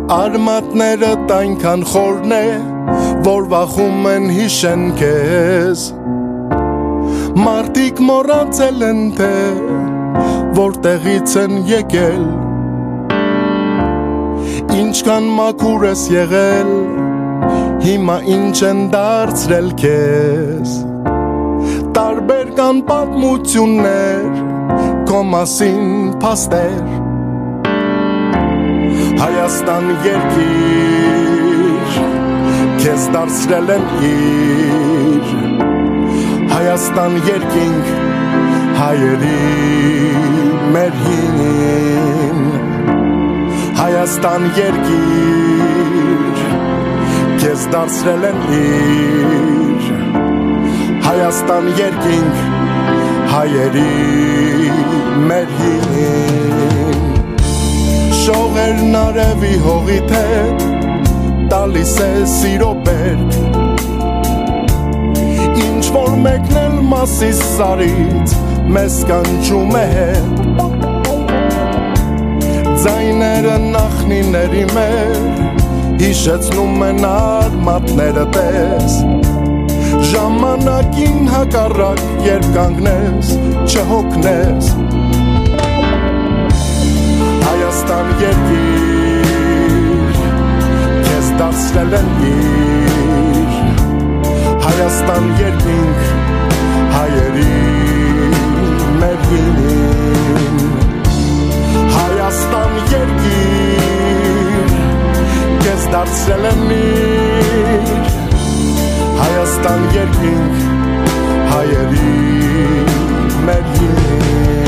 Արմատներդ այնքան խորն է, որ վախում են հիշեն քեզ Մարդիկ մոռացել են թե որտեղից են եկել Ինչքան մաքուր ես եղել Հիմա ինչ են դարձրել քեզ Տարբեր կան պատմություններ Քո մասին փաստեր Հայաստան երկիր Քեզ դարձրել են իր Հայաստան երկինք հայերի մեր հին Հայաստան երկիր Քեզ դարձրել են իր Հայաստան երկինք հայերի մեր հին Շողերն արևի հողիդ հետ տալիս է սիրո բերք Ինչ որ մեկնել մասիս սարից մեզ կանչում է հետ Ձայները նախնիների մեր հիշեցնում են արմատները տես Ժամանակին հակառակ երբ կանգնես չհոգնես Հայաստան երկիր Քեզ դարձրել են իր Հայաստան երկինք հայերի մեր հին Հայաստան երկիր Քեզ դարձրել են իր Հայաստան երկինք հայերի մեր հին